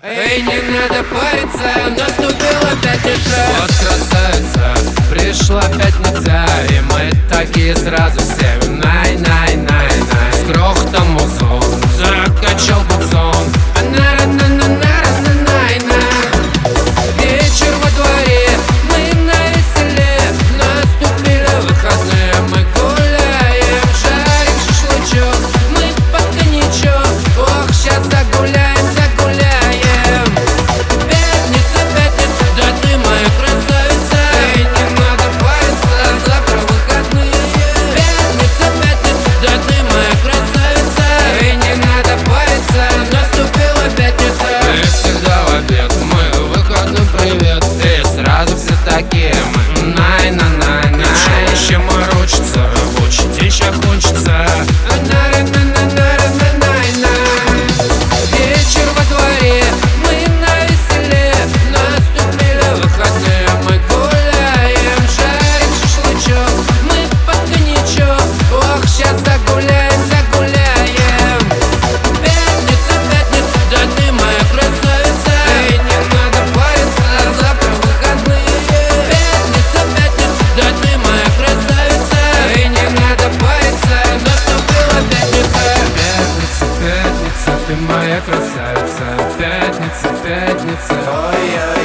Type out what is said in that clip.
Эй, не надо париться, наступила пятница. Вот красавица, пришла пятница, и мы такие сразу всем най-най-най-най. С грохотом музон закачал буксон. На-на-на-на-на-на-на-на. Вечер во дворе, мы навеселе. Наступили выходные, мы гуляем, жарим шашлычок, мы под коньячок. Ох, щас загуляем, загуляем. Пятница, пятница, да ты моя красавица. Эй, не надо париться, завтра выходные. Пятница, пятница, да ты моя красавица. Эй, не надо париться, наступила пятница. И всегда в обед мы выходным привет, и сразу все такие мы най-на-най-най. Еще морочится, рабочий день ща кончится. На-на-на-на-на-на-на-на. Вечер во дворе, мы навеселе. Наступили выходные, мы гуляем, жарим шашлычок, мы под коньячок. Ох, щас загуляем, загуляем. Пятница, пятница, да ты моя красавица. Эй, не надо париться, завтра выходные. Пятница, пятница, да ты моя красавица. Эй, не надо париться, наступила пятница. Пятница, пятница, ты моя красавица. Пятница, пятница, ой-ой.